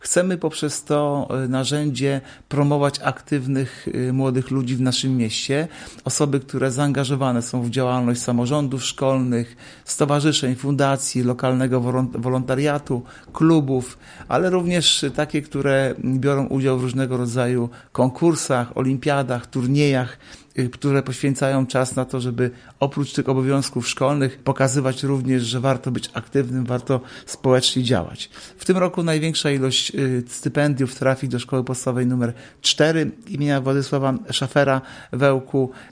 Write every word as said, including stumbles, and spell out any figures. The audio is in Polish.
Chcemy poprzez to narzędzie promować aktywnych młodych ludzi w naszym mieście, osoby, które zaangażowane są w działalność samorządów szkolnych, stowarzyszeń, fundacji, lokalnego wolontariatu, klubów, ale również takie, które biorą udział w różnego rodzaju konkursach, olimpiadach, turniejach, które poświęcają czas na to, żeby oprócz tych obowiązków szkolnych pokazywać również, że warto być aktywnym, warto społecznie działać. W tym roku największa ilość stypendiów trafi do Szkoły Podstawowej numer cztery imienia Władysława Szafera w Ełku.